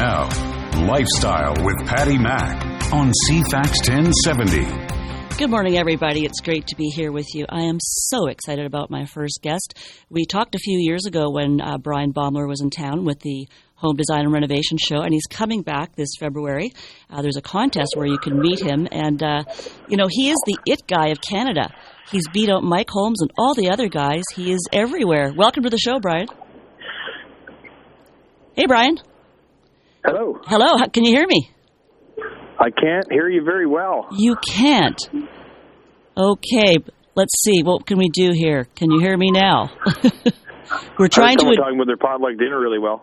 now, Lifestyle with Patty Mack on CFAX 1070. Good morning, everybody. It's great to be here with you. I am so excited about my first guest. We talked a few years ago when Brian Baumler was in town with the Home Design and Renovation Show, and he's coming back this February. There's a contest where you can meet him, and, he is the it guy of Canada. He's beat out Mike Holmes and all the other guys. He is everywhere. Welcome to the show, Brian. Hey, Brian. Hello. Hello. Can you hear me? I can't hear you very well. You can't. Okay. Let's see. What can we do here? Can you hear me now? We're trying to... talking with their potluck dinner really well.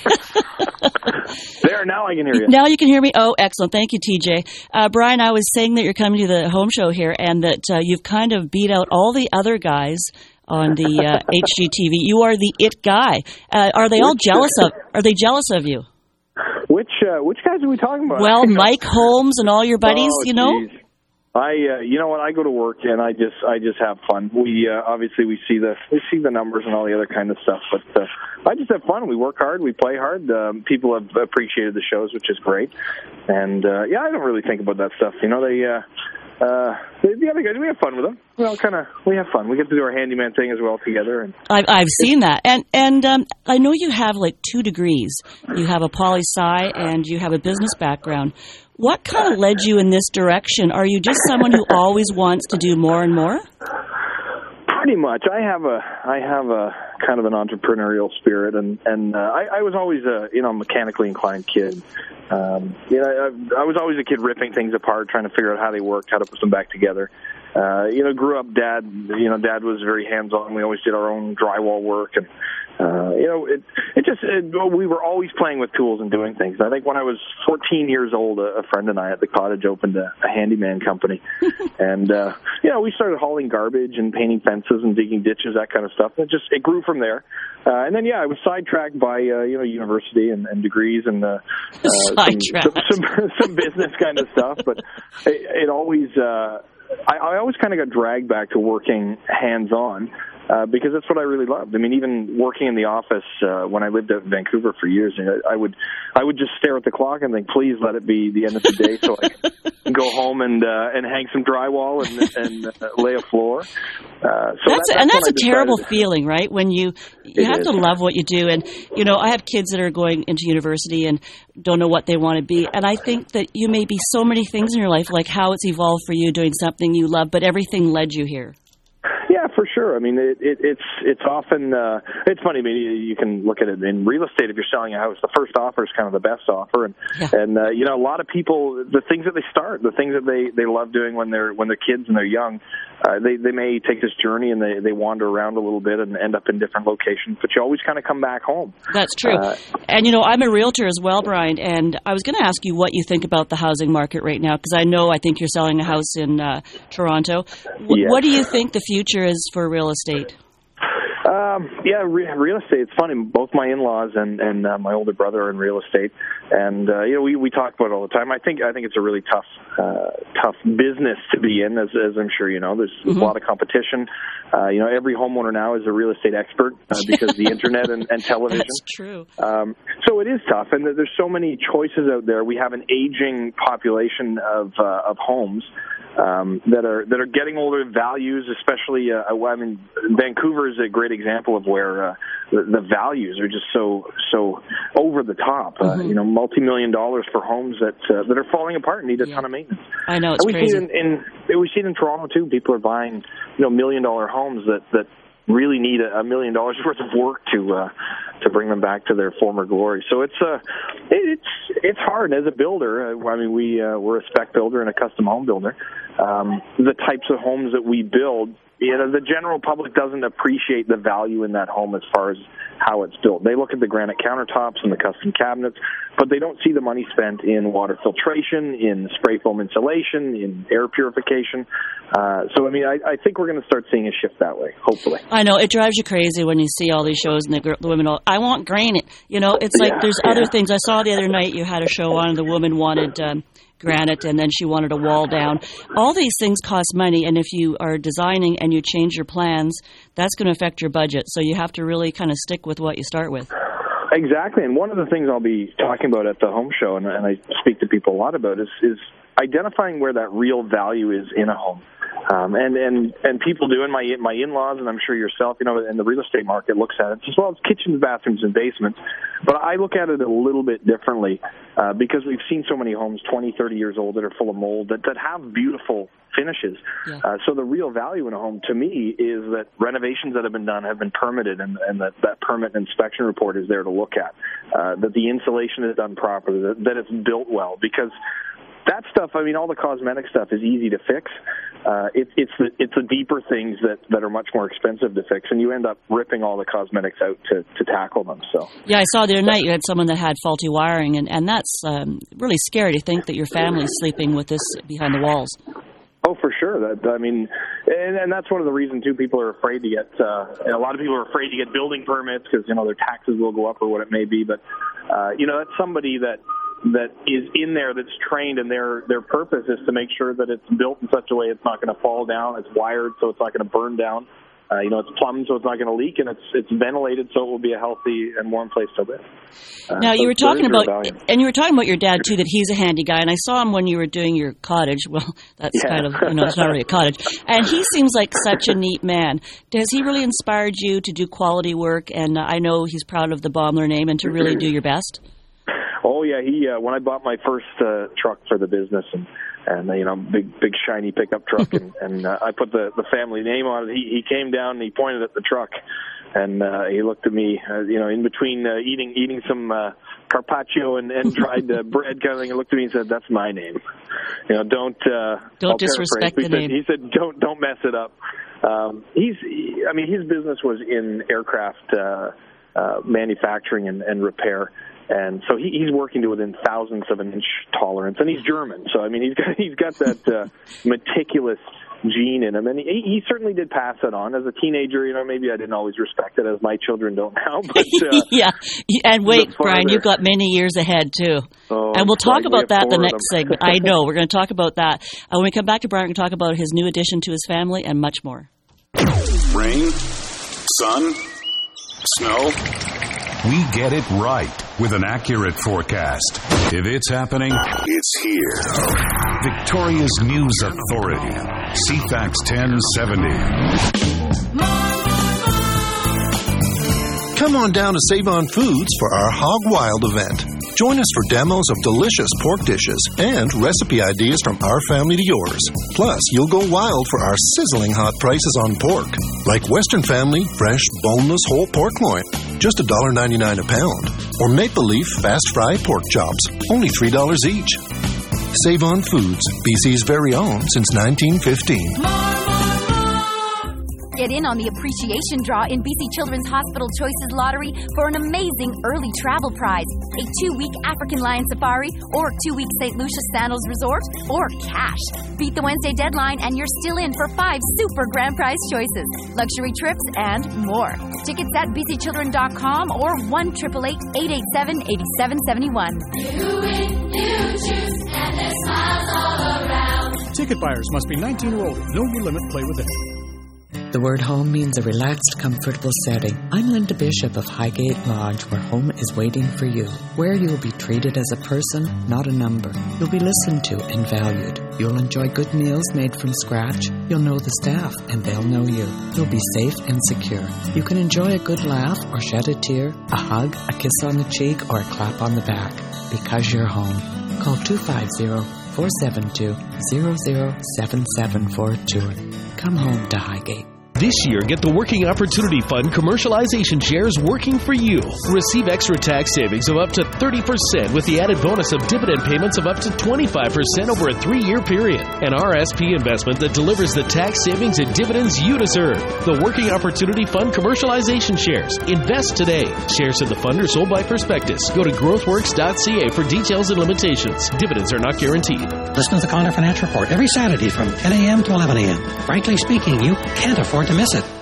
There, now I can hear you. Now you can hear me? Oh, excellent. Thank you, TJ. Brian, I was saying that you're coming to the home show here and that you've kind of beat out all the other guys on the HGTV. You are the it guy. Are they all jealous of... Are they jealous of you? Which guys are we talking about? Well, Mike Holmes and all your buddies, you know? You know what? I go to work and I just have fun. We obviously we see the numbers and all the other kind of stuff, but I just have fun. We work hard, we play hard. People have appreciated the shows, which is great. And I don't really think about that stuff. You know, the other guys, we have fun with them. Well, we have fun. We get to do our handyman thing as well together. And I've seen that, and I know you have like 2 degrees. You have a poli-sci and you have a business background. What kind of led you in this direction? Are you just someone who always wants to do more and more? Pretty much. I have a kind of an entrepreneurial spirit, and I was always a mechanically inclined kid. I was always a kid ripping things apart, trying to figure out how they worked, how to put them back together. Grew up, Dad was very hands-on. We always did our own drywall work, and we were always playing with tools and doing things. I think when I was 14 years old, a friend and I at the cottage opened a handyman company, and we started hauling garbage and painting fences and digging ditches, that kind of stuff. And it grew from there. And then I was sidetracked by university and degrees and some business kind of stuff. But it always I always kind of got dragged back to working hands-on. Because that's what I really loved. I mean, even working in the office when I lived out in Vancouver for years, I would just stare at the clock and think, please let it be the end of the day so I can go home and hang some drywall and lay a floor. That's a terrible feeling, right? When you have to love what you do. And, I have kids that are going into university and don't know what they want to be. And I think that you may be so many things in your life, like how it's evolved for you doing something you love, but everything led you here. Yeah, for sure. I mean, it's often it's funny. I mean, you can look at it in real estate. If you're selling a house, the first offer is kind of the best offer, and a lot of people, the things that they start, the things that they love doing when they're kids and they're young, they may take this journey and they wander around a little bit and end up in different locations, but you always kind of come back home. That's true. And I'm a realtor as well, Brian, and I was going to ask you what you think about the housing market right now, because I think you're selling a house in Toronto. Yes. What do you think the future is for real estate? Real estate. It's funny. Both my in-laws and my older brother are in real estate, and we talk about it all the time. I think it's a really tough business to be in, as I'm sure you know. There's a lot of competition. Every homeowner now is a real estate expert because of the internet and television. That's true. So it is tough, and there's so many choices out there. We have an aging population of homes. That are getting older. Values, especially, Vancouver is a great example of where the values are just so over the top. Multi-million dollars for homes that are falling apart and need a ton of maintenance. I know, it's crazy. We see it in Toronto too. People are buying $1 million homes that really need $1 million worth of work to bring them back to their former glory. So it's hard as a builder. We're a spec builder and a custom home builder. The types of homes that we build, the general public doesn't appreciate the value in that home as far as how it's built. They look at the granite countertops and the custom cabinets, but they don't see the money spent in water filtration, in spray foam insulation, in air purification. I think we're going to start seeing a shift that way, hopefully. I know. It drives you crazy when you see all these shows and the women all, I want granite. It's like there's other things. I saw the other night you had a show on and the woman wanted granite, and then she wanted a wall down. All these things cost money, and if you are designing and you change your plans, that's going to affect your budget. So you have to really kind of stick with what you start with. Exactly, and one of the things I'll be talking about at the home show, and I speak to people a lot about, is identifying where that real value is in a home. And people do, and my in-laws, and I'm sure yourself, and the real estate market looks at it as well as kitchens, bathrooms, and basements. But I look at it a little bit differently because we've seen so many homes 20, 30 years old that are full of mold that have beautiful finishes. Yeah. So the real value in a home, to me, is that renovations that have been done have been permitted, and that permit inspection report is there to look at, that the insulation is done properly, that it's built well, because that stuff, all the cosmetic stuff is easy to fix. It's the deeper things that are much more expensive to fix, and you end up ripping all the cosmetics out to tackle them. So yeah, I saw the other night you had someone that had faulty wiring, and that's really scary to think that your family's sleeping with this behind the walls. Oh, for sure. And that's one of the reasons too. People are afraid to get. A lot of people are afraid to get building permits because their taxes will go up or what it may be. But that's somebody that is in there that's trained, and their purpose is to make sure that it's built in such a way it's not going to fall down, it's wired so it's not going to burn down, it's plumbed so it's not going to leak, and it's ventilated so it will be a healthy and warm place to live. Now, you were talking about your dad too, that he's a handy guy, and I saw him when you were doing your cottage. Well, that's kind of, it's not really a cottage. And he seems like such a neat man. Has he really inspired you to do quality work? And I know he's proud of the Baumler name and to really do your best. Oh yeah, he when I bought my first truck for the business, and big shiny pickup truck, and I put the family name on it. He came down and he pointed at the truck, and he looked at me, in between eating some carpaccio and dried bread kind of thing, and looked at me and said, "That's my name. Don't disrespect the name." He said, "Don't mess it up." His business was in aircraft manufacturing and repair. And so he's working to within thousandths of an inch tolerance, and he's German. So he's got that meticulous gene in him, and he certainly did pass it on as a teenager. Maybe I didn't always respect it, as my children don't now. But yeah, and wait, Brian, you've got many years ahead too. Oh, and we'll talk about that the next segment. I know we're going to talk about that when we come back to Brian. We're going to talk about his new addition to his family and much more. Rain, sun, snow. We get it right with an accurate forecast. If it's happening, it's here. Victoria's News Authority, CFAX 1070. Come on down to Save On Foods for our Hog Wild event. Join us for demos of delicious pork dishes and recipe ideas from our family to yours. Plus, you'll go wild for our sizzling hot prices on pork, like Western Family fresh boneless whole pork loin, just $1.99 a pound, or Maple Leaf fast fry pork chops, only $3 each. Save On Foods, BC's very own since 1915. Get in on the appreciation draw in BC Children's Hospital Choices Lottery for an amazing early travel prize, a 2-week African Lion Safari, or 2-week St. Lucia Sandals Resort, or cash. Beat the Wednesday deadline and you're still in for 5 super grand prize choices, luxury trips, and more. Tickets at bcchildren.com or 1-888-887-8771. You win, you choose, and there's smiles all around. Ticket buyers must be 19 or older. No new limit. Play within. The word home means a relaxed, comfortable setting. I'm Linda Bishop of Highgate Lodge, where home is waiting for you. Where you'll be treated as a person, not a number. You'll be listened to and valued. You'll enjoy good meals made from scratch. You'll know the staff, and they'll know you. You'll be safe and secure. You can enjoy a good laugh or shed a tear, a hug, a kiss on the cheek, or a clap on the back. Because you're home. Call 250-472-0077 for a tour. Come home to Highgate. This year, get the Working Opportunity Fund commercialization shares working for you. Receive extra tax savings of up to 30% with the added bonus of dividend payments of up to 25% over a 3-year period. An RSP investment that delivers the tax savings and dividends you deserve. The Working Opportunity Fund commercialization shares. Invest today. Shares of the fund are sold by prospectus. Go to growthworks.ca for details and limitations. Dividends are not guaranteed. Listen to the Connor Financial Report every Saturday from 10 a.m. to 11 a.m. Frankly speaking, you can't afford to miss it.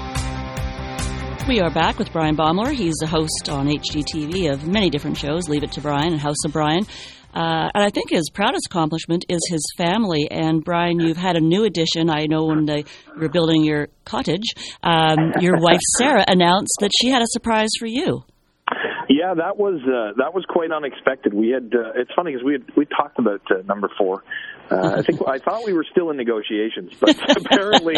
We are back with Brian Baumler. He's a host on HGTV of many different shows, Leave It to Brian and House of Brian. And I think his proudest accomplishment is his family. And, Brian, you've had a new addition. I know when you were building your cottage, your wife, Sarah, announced that she had a surprise for you. Yeah, Yeah, that was quite unexpected. We had it's funny because we talked about number 4. I thought we were still in negotiations, but apparently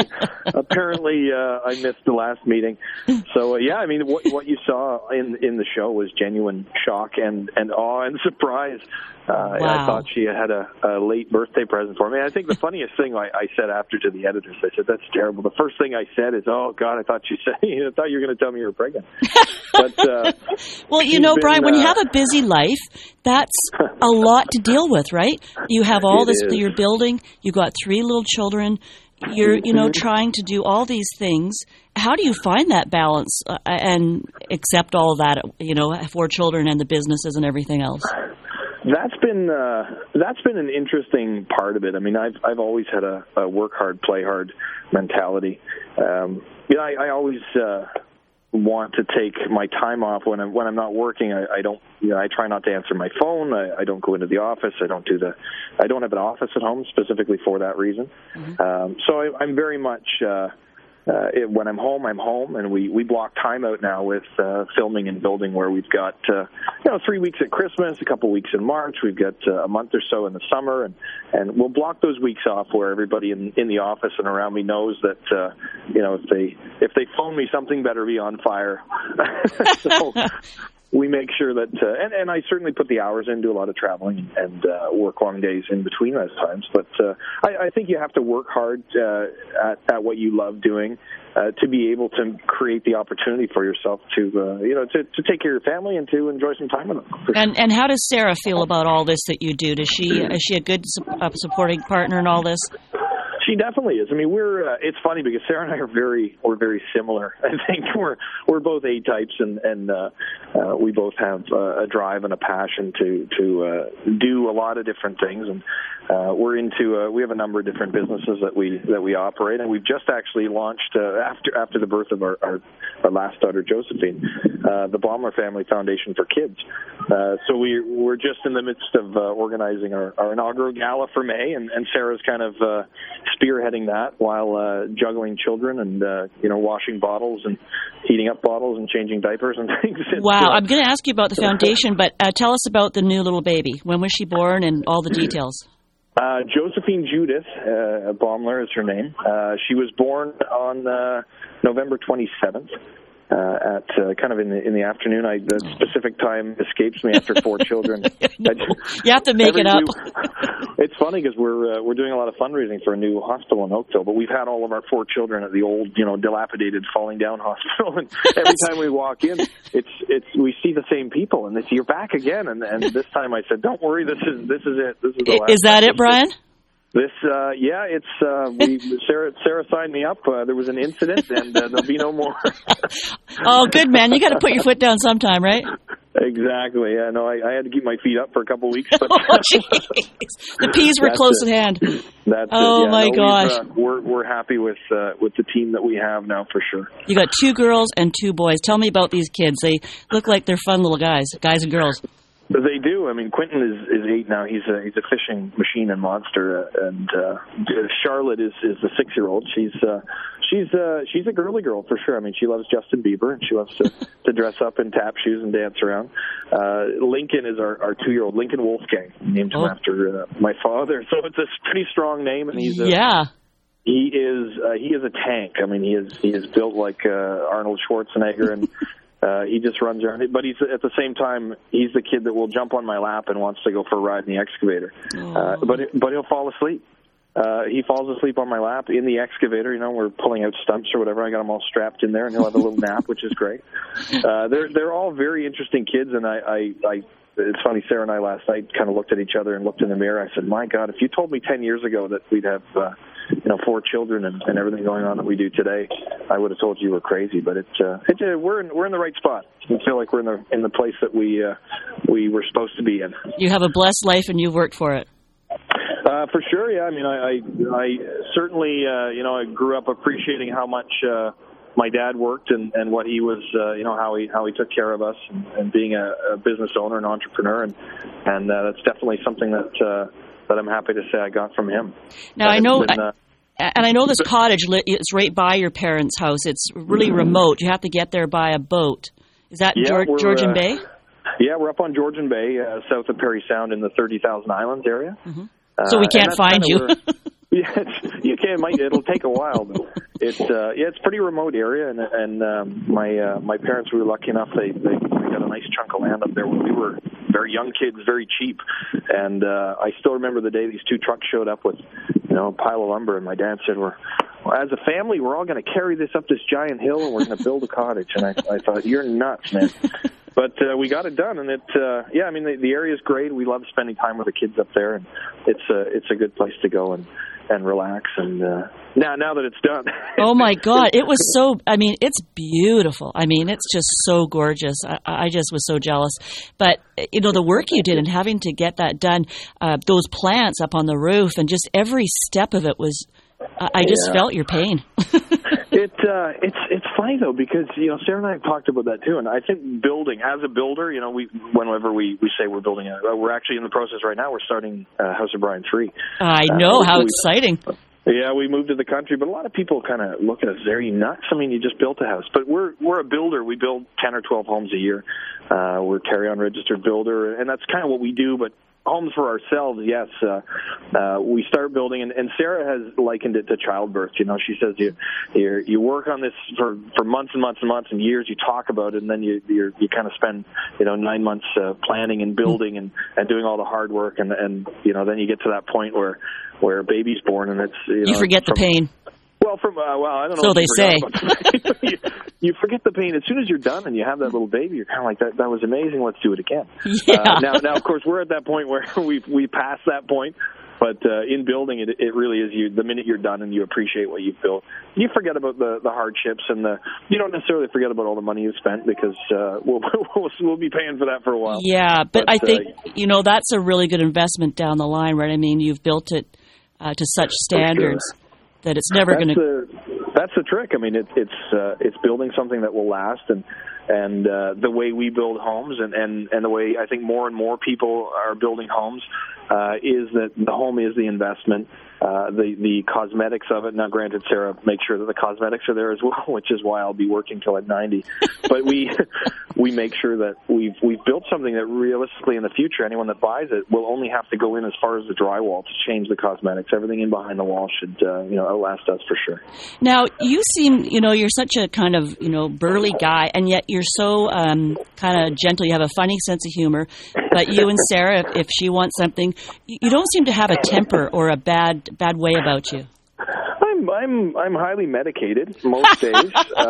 I missed the last meeting. So yeah, I mean what you saw in the show was genuine shock and awe and surprise. Wow. I thought she had a late birthday present for me. I think the funniest thing I said after to the editors, I said, "That's terrible." The first thing I said is, "Oh God, I thought you were going to tell me you were pregnant." But well, you know, Brian, when you have a busy life, that's a lot to deal with, right? You have all this that you're building. You've got 3 little children. You're, trying to do all these things. How do you find that balance and accept all of that? 4 children and the businesses and everything else. That's been an interesting part of it. I mean, I've always had a work hard, play hard mentality. I always want to take my time off when I'm not working. I don't. I try not to answer my phone. I don't go into the office. I don't have an office at home specifically for that reason. Mm-hmm. So I'm very much. When I'm home, and we block time out now with filming and building where we've got 3 weeks at Christmas, a couple weeks in March, we've got a month or so in the summer, and we'll block those weeks off where everybody in the office and around me knows that if they phone me, something better be on fire. So we make sure that, and I certainly put the hours in, do a lot of traveling and work long days in between those times. But I think you have to work hard at what you love doing to be able to create the opportunity for yourself to take care of your family and to enjoy some time with them. And how does Sarah feel about all this that you do? Is she a good supporting partner in all this? She definitely is. I mean, it's funny because Sarah and I we're very similar. I think we're both A types, and we both have a drive and a passion to do a lot of different things. And we have a number of different businesses that we operate, and we've just actually launched after the birth of our last daughter Josephine, the Baumler Family Foundation for Kids. So we're just in the midst of organizing our inaugural gala for May, and Sarah's kind of spearheading that while juggling children and washing bottles and heating up bottles and changing diapers and things. Wow, I'm going to ask you about the foundation, but tell us about the new little baby. When was she born and all the details? Josephine Judith Baumler is her name. She was born on November 27th. At kind of in the afternoon. The specific time escapes me after 4 children. You have to make it up. It's funny because we're doing a lot of fundraising for a new hospital in Oakville, but we've had all of our 4 children at the old, dilapidated, falling down hospital, and every time we walk in, we see the same people, and they say, "You're back again." And this time I said, "Don't worry, this is it. This is the last." Is that it, Brian? This, Sarah signed me up. There was an incident, and there'll be no more. Oh, good, man. You got to put your foot down sometime, right? Exactly. Yeah, no, I had to keep my feet up for a couple of weeks. But oh, jeez. The peas were close at hand. That's my gosh. We're happy with the team that we have now, for sure. You got 2 girls and 2 boys. Tell me about these kids. They look like they're fun little guys and girls. They do. I mean, Quentin is 8 now. He's a fishing machine and monster, and Charlotte is the 6-year-old. She's a girly girl for sure. I mean, she loves Justin Bieber, and she loves to dress up in tap shoes and dance around. Lincoln is our 2-year-old, Lincoln Wolfgang. Named him after my father, so it's a pretty strong name, and he's he is a tank. I mean, he is built like Arnold Schwarzenegger, and he just runs around. But he's at the same time, he's the kid that will jump on my lap and wants to go for a ride in the excavator. But he'll fall asleep. He falls asleep on my lap in the excavator. We're pulling out stumps or whatever. I got him all strapped in there, and he'll have a little nap, which is great. They're all very interesting kids, and it's funny, Sarah and I last night kind of looked at each other and looked in the mirror. I said, my God, if you told me 10 years ago that we'd have 4 children and everything going on that we do today, I would have told you we're crazy. But we're in the right spot. We feel like we're in the place that we were supposed to be in. You have a blessed life, and you've worked for it. For sure, yeah. I mean, I certainly, I grew up appreciating how much my dad worked and what he was, how he took care of us, and being a business owner and entrepreneur, and that's definitely something that I'm happy to say I got from him. Now I know. And I know this cottage is right by your parents' house. It's really remote. You have to get there by a boat. Is that Georgian Bay? Yeah, we're up on Georgian Bay, south of Parry Sound in the 30,000 Islands area. Mm-hmm. So we can't find you. Yeah, you can. It'll take a while, but it's it's a pretty remote area, and my parents were lucky enough they got a nice chunk of land up there when we were very young kids, very cheap, and I still remember the day these two trucks showed up with a pile of lumber, and my dad said, "Well, as a family, we're all going to carry this up this giant hill, and we're going to build a cottage." And I thought, "You're nuts, man." But we got it done, and the area is great. We love spending time with the kids up there, and it's a good place to go and relax. And now that it's done. Oh my God, it was so. I mean, it's beautiful. I mean, it's just so gorgeous. I just was so jealous. But the work you did and having to get that done, those plants up on the roof, and just every step of it was. I just felt your pain. It's funny though, because Sarah and I have talked about that too, and I think building as a builder, whenever we say we're building we're actually in the process right now. We're starting House of Bryan 3. I know, how exciting. Yeah, we moved to the country, but a lot of people kind of look at us, are you nuts? I mean, you just built a house. But we're a builder. We build 10 or 12 homes a year. We're a carry-on registered builder, and that's kind of what we do, but homes for ourselves, yes. We start building, and Sarah has likened it to childbirth. She says you work on this for months and months and months and years. You talk about it, and then you kind of spend 9 months planning and building and doing all the hard work, and then you get to that point where a baby's born, and it's you forget the pain. Well, I don't know. So they say. You forget the pain as soon as you're done and you have that little baby. You're kind of like, that was amazing. Let's do it again. Yeah. Now, of course, we're at that point where we passed that point. But in building it really is the minute you're done and you appreciate what you've built, you forget about the hardships and you don't necessarily forget about all the money you've spent because we'll be paying for that for a while. Yeah, but I think that's a really good investment down the line, right? I mean, you've built it to such standards. Sure. That it's never going to. That's the trick. I mean, it's building something that will last, and the way we build homes, and the way I think more and more people are building homes, is that the home is the investment. The cosmetics of it. Now, granted, Sarah makes sure that the cosmetics are there as well, which is why I'll be working till I'm 90. But we make sure that we've built something that realistically in the future, anyone that buys it will only have to go in as far as the drywall to change the cosmetics. Everything in behind the wall should outlast us for sure. Now, you seem you're such a kind of burly guy, and yet you're so kind of gentle. You have a funny sense of humor. But you and Sarah, if she wants something, you don't seem to have a temper or a bad way about you. I'm highly medicated most days.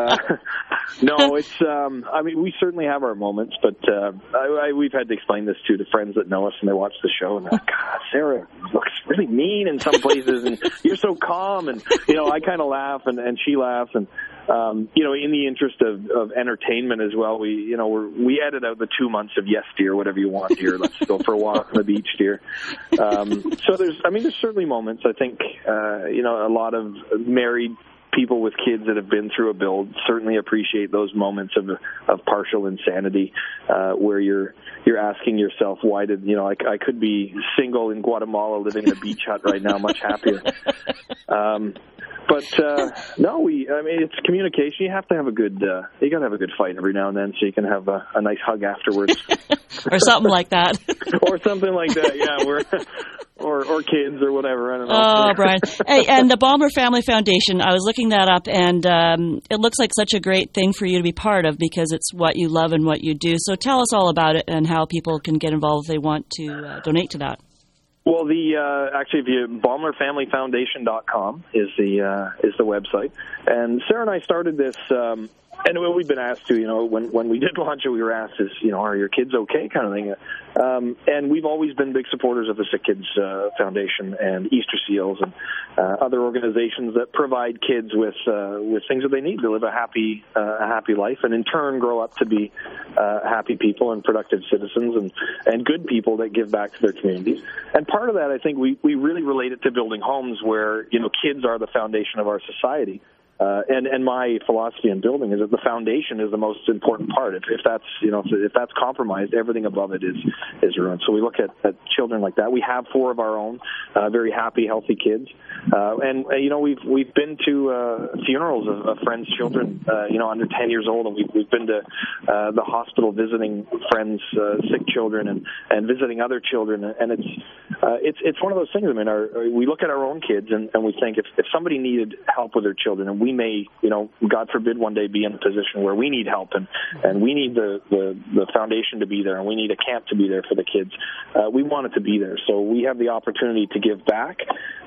No, it's I mean, we certainly have our moments, but we've had to explain this to friends that know us and they watch the show and they're like, God, Sarah looks really mean in some places and you're so calm, and I kind of laugh and she laughs, and in the interest of entertainment as well, we edit out the 2 months of yes dear, whatever you want dear, let's go for a walk on the beach dear. So there's certainly moments. I think a lot of married people with kids that have been through a build certainly appreciate those moments of partial insanity, where you're asking yourself, why did I could be single in Guatemala living in a beach hut right now, much happier. But it's communication. You have to have you got to have a good fight every now and then so you can have a nice hug afterwards. Or something like that. Or something like that, yeah. Or kids or whatever. I don't know. Oh, Brian. Hey, and the Baumler Family Foundation, I was looking that up, and it looks like such a great thing for you to be part of because it's what you love and what you do. So tell us all about it and how people can get involved if they want to donate to that. Well, actually, if you BaumlerFamilyFoundation.com is the website, and Sarah and I started this. And we've been asked to, when we did launch it, we were asked, are your kids okay, kind of thing. And we've always been big supporters of the Sick Kids Foundation and Easter Seals and other organizations that provide kids with things that they need to live a happy life, and in turn grow up to be happy people and productive citizens and good people that give back to their communities. And part of that, I think, we really relate it to building homes where kids are the foundation of our society. And my philosophy in building is that the foundation is the most important part. If that's compromised, everything above it is ruined. So we look at children like that. We have 4 of our own, very happy, healthy kids, and we've been to funerals of friends' children, under 10 years old, and we've been to the hospital visiting friends' sick children and visiting other children, and it's one of those things. I mean, we look at our own kids and we think if somebody needed help with their children, and we may, God forbid, one day be in a position where we need help and we need the foundation to be there, and we need a camp to be there for the kids. We want it to be there, so we have the opportunity to give back.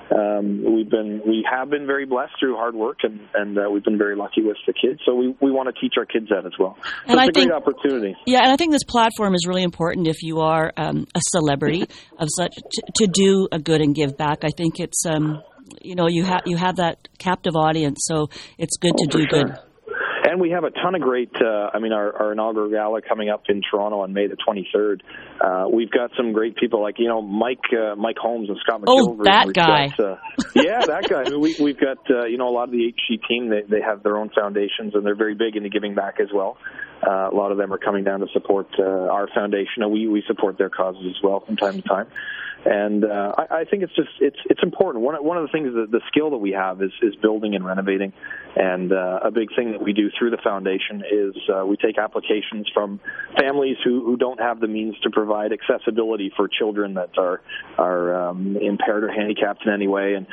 We have been very blessed through hard work, and we've been very lucky with the kids. So we want to teach our kids that as well. So it's a great opportunity. Yeah, and I think this platform is really important if you are a celebrity of such to do a good and give back. I think it's you have that captive audience, so it's good to do good. And we have a ton of great, our inaugural gala coming up in Toronto on May the 23rd. We've got some great people like, Mike Holmes and Scott McGilvery. Oh, that guy. Yeah, that guy. I mean, we've got, a lot of the HG team, they have their own foundations, and they're very big into giving back as well. A lot of them are coming down to support our foundation, and we support their causes as well from time to time. And I think it's important. One of the things that the skill that we have is building and renovating, and a big thing that we do through the foundation is we take applications from families who don't have the means to provide accessibility for children that are impaired or handicapped in any way, and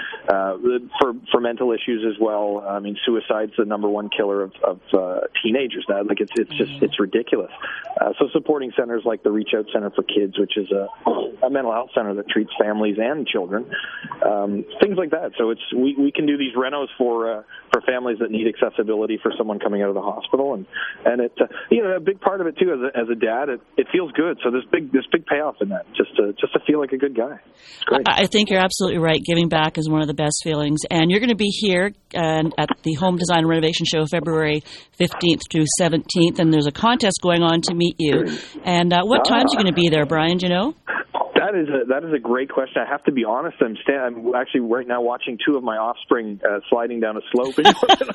for mental issues as well. I mean, suicide's the number one killer of teenagers now. Like it's ridiculous. So supporting centers like the Reach Out Center for Kids, which is a mental health center that treats families and children, things like that. So we can do these renos for families that need accessibility for someone coming out of the hospital, and it a big part of it too as a dad, it feels good. So there's big payoff in that, just to feel like a good guy. It's great. I think you're absolutely right. Giving back is one of the best feelings, and you're going to be here at the Home Design and Renovation Show February 15th through 17th, and there's a contest going on to meet you. And what times are you going to be there, Brian? Do you know? That is a great question. I have to be honest. I'm actually right now watching 2 of my offspring sliding down a slope in Northern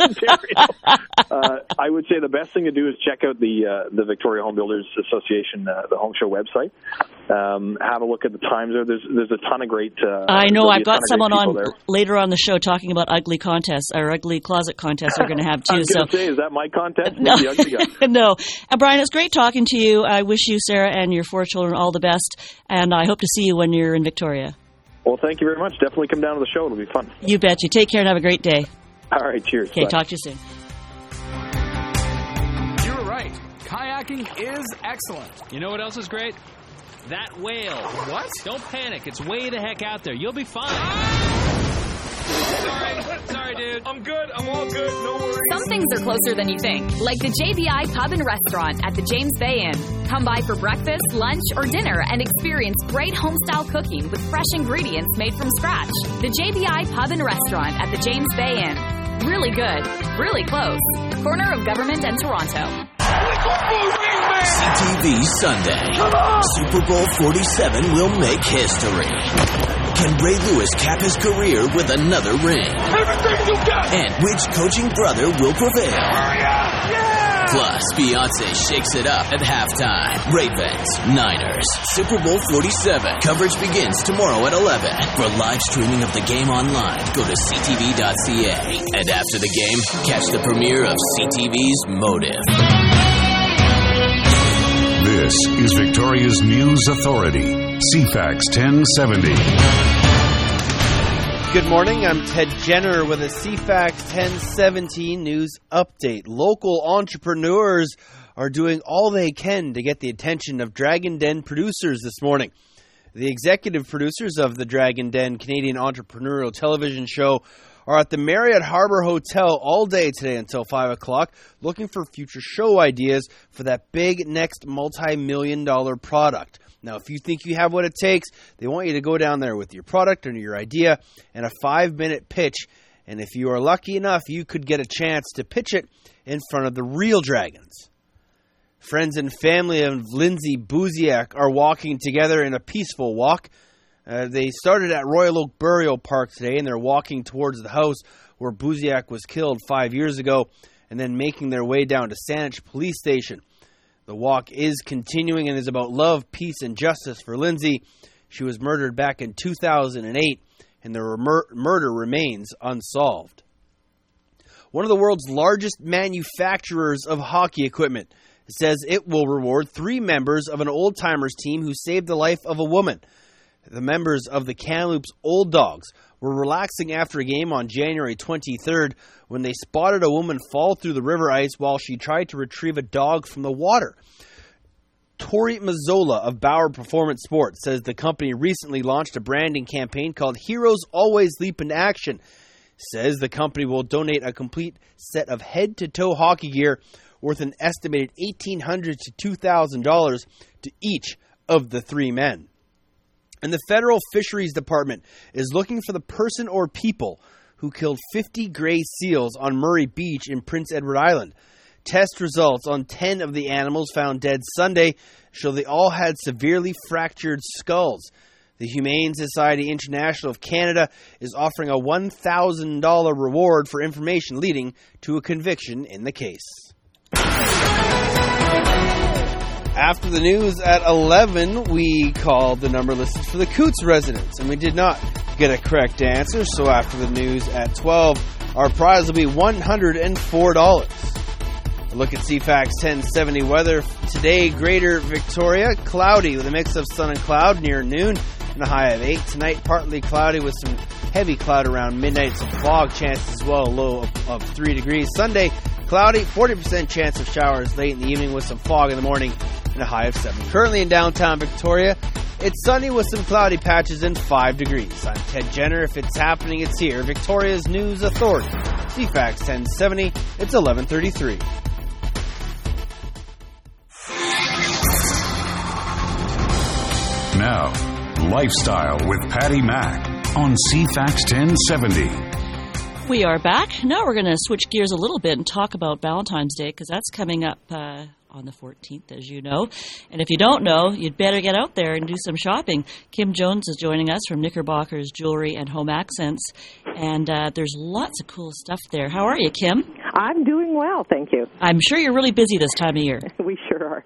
Ontario. I would say the best thing to do is check out the Victoria Home Builders Association, the Home Show website. Have a look at the times there. There's a ton of great. I know. I've got someone on there later on the show talking about ugly contests or ugly closet contests we're going to have too. I was going to say, is that my contest? No, the ugly guy. No. Brian, it's great talking to you. I wish you, Sarah, and your 4 children all the best, and I hope to see you when you're in Victoria. Well, thank you very much. Definitely come down to the show. It'll be fun. You bet. You take care and have a great day. All right. Cheers. Okay. Bye. Talk to you soon. You're right. Kayaking is excellent. You know what else is great? That whale. What? Don't panic. It's way the heck out there. You'll be fine. Sorry, dude. I'm good. I'm all good. No worries. Some things are closer than you think, like the JBI Pub and Restaurant at the James Bay Inn. Come by for breakfast, lunch, or dinner and experience great home-style cooking with fresh ingredients made from scratch. The JBI Pub and Restaurant at the James Bay Inn. Really good. Really close. Corner of Government and Toronto. CTV Sunday. Super Bowl 47 will make history. Can Ray Lewis cap his career with another ring? Everything you got! And which coaching brother will prevail? Hurry up! Yeah! Plus, Beyonce shakes it up at halftime. Ravens, Niners, Super Bowl 47. Coverage begins tomorrow at 11. For live streaming of the game online, go to ctv.ca. And after the game, catch the premiere of CTV's Motive. This is Victoria's News Authority, CFAX 1070. Good morning, I'm Ted Jenner with a CFAX 1070 news update. Local entrepreneurs are doing all they can to get the attention of Dragon Den producers this morning. The executive producers of the Dragon Den Canadian entrepreneurial television show are at the Marriott Harbour Hotel all day today until 5 o'clock, looking for future show ideas for that big next multi-million-dollar product. Now, if you think you have what it takes, they want you to go down there with your product or your idea and a 5-minute pitch. And if you are lucky enough, you could get a chance to pitch it in front of the real dragons. Friends and family of Lindsay Buziak are walking together in a peaceful walk. They started at Royal Oak Burial Park today, and they're walking towards the house where Buziak was killed 5 years ago, and then making their way down to Saanich Police Station. The walk is continuing and is about love, peace, and justice for Lindsay. She was murdered back in 2008, and the murder remains unsolved. One of the world's largest manufacturers of hockey equipment says it will reward 3 members of an old-timers team who saved the life of a woman. The members of the Kamloops Old Dogs were relaxing after a game on January 23rd when they spotted a woman fall through the river ice while she tried to retrieve a dog from the water. Tori Mazzola of Bauer Performance Sports says the company recently launched a branding campaign called Heroes Always Leap into Action. Says the company will donate a complete set of head-to-toe hockey gear worth an estimated $1,800 to $2,000 to each of the 3 men. And the Federal Fisheries Department is looking for the person or people who killed 50 gray seals on Murray Beach in Prince Edward Island. Test results on 10 of the animals found dead Sunday show they all had severely fractured skulls. The Humane Society International of Canada is offering a $1,000 reward for information leading to a conviction in the case. After the news at 11, we called the number listed for the Coots residents, and we did not get a correct answer. So after the news at 12, our prize will be $104. A look at CFAX 1070 weather. Today, Greater Victoria, cloudy with a mix of sun and cloud near noon and a high of 8. Tonight, partly cloudy with some heavy cloud around midnight, some fog chances as well, a low of 3 degrees. Sunday, cloudy, 40% chance of showers late in the evening with some fog in the morning and a high of 7. Currently in downtown Victoria, it's sunny with some cloudy patches and 5 degrees. I'm Ted Jenner. If it's happening, it's here. Victoria's News Authority. CFAX 1070, it's 11:33. Now, Lifestyle with Patty Mack on CFAX 1070. We are back. Now we're going to switch gears a little bit and talk about Valentine's Day because that's coming up on the 14th, as you know. And if you don't know, you'd better get out there and do some shopping. Kim Jones is joining us from Knickerbocker's Jewelry and Home Accents. And there's lots of cool stuff there. How are you, Kim? I'm doing well, thank you. I'm sure you're really busy this time of year. We sure are.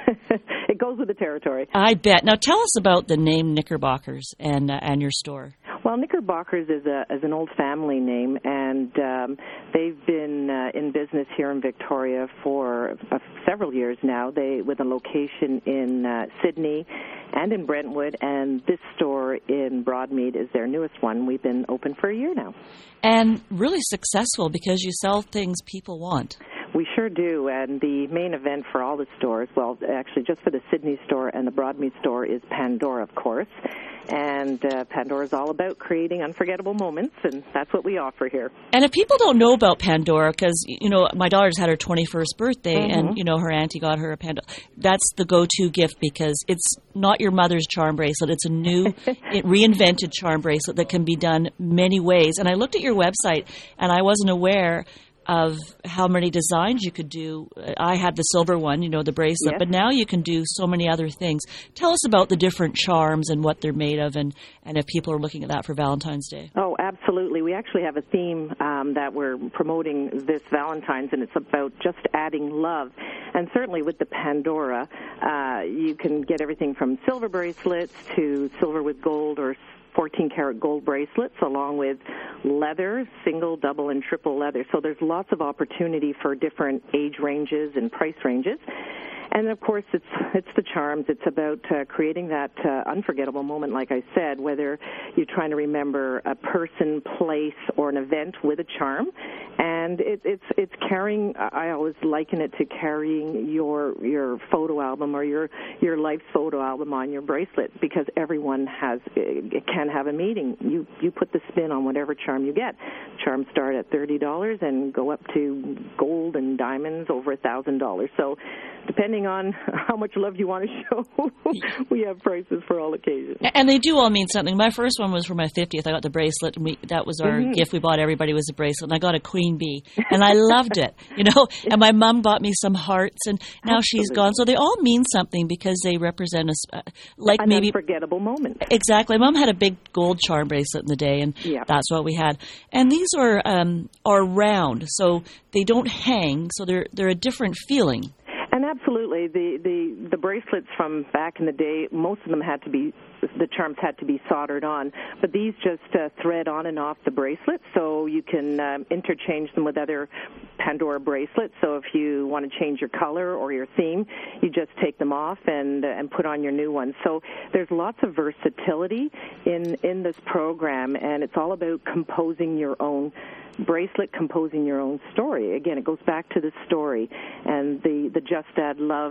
It goes with the territory. I bet. Now tell us about the name Knickerbockers and your store. Well, Knickerbockers is an old family name, and they've been in business here in Victoria for several years now. With a location in Sydney and in Brentwood, and this store in Broadmead is their newest one. We've been open for a year now. And really successful because you sell things people want. We sure do, and the main event for all the stores, well, actually just for the Sydney store and the Broadmead store, is Pandora, of course. And Pandora is all about creating unforgettable moments, and that's what we offer here. And if people don't know about Pandora, because, you know, my daughter's had her 21st birthday, and, you know, her auntie got her a Pandora. That's the go-to gift because it's not your mother's charm bracelet. It's a new, reinvented charm bracelet that can be done many ways. And I looked at your website, and I wasn't aware of how many designs you could do. I had the silver one, you know, the bracelet, but now you can do so many other things. Tell us about the different charms and what they're made of, and if people are looking at that for Valentine's Day. Oh, absolutely. We actually have a theme that we're promoting this Valentine's, and it's about just adding love. And certainly with the Pandora, you can get everything from silver bracelets to silver with gold or 14-karat gold bracelets, along with leather, single, double, and triple leather. So there's lots of opportunity for different age ranges and price ranges. And, of course, it's the charms. It's about creating that unforgettable moment, like I said, whether you're trying to remember a person, place, or an event with a charm. And it's carrying, I always liken it to carrying your photo album or your life's photo album on your bracelet, because everyone can have a meaning. You put the spin on whatever charm you get. Charms start at $30 and go up to gold and diamonds over $1,000. So depending depending on how much love you want to show, we have prices for all occasions. And they do all mean something. My first one was for my 50th. I got the bracelet, and that was our gift we bought everybody was a bracelet. And I got a queen bee, and I loved it, And my mom bought me some hearts, and now she's gone. So they all mean something because they represent us, like an maybe unforgettable moment. Exactly. Mom had a big gold charm bracelet in the day, and that's what we had. And these are round, so they don't hang, so they're a different feeling. And absolutely, the bracelets from back in the day, most of them the charms had to be soldered on, but these just thread on and off the bracelet, so you can interchange them with other Pandora bracelets. So if you want to change your color or your theme, you just take them off and put on your new ones. So there's lots of versatility in this program, and it's all about composing your own bracelet, composing your own story. Again, it goes back to the story, and the Just Add Love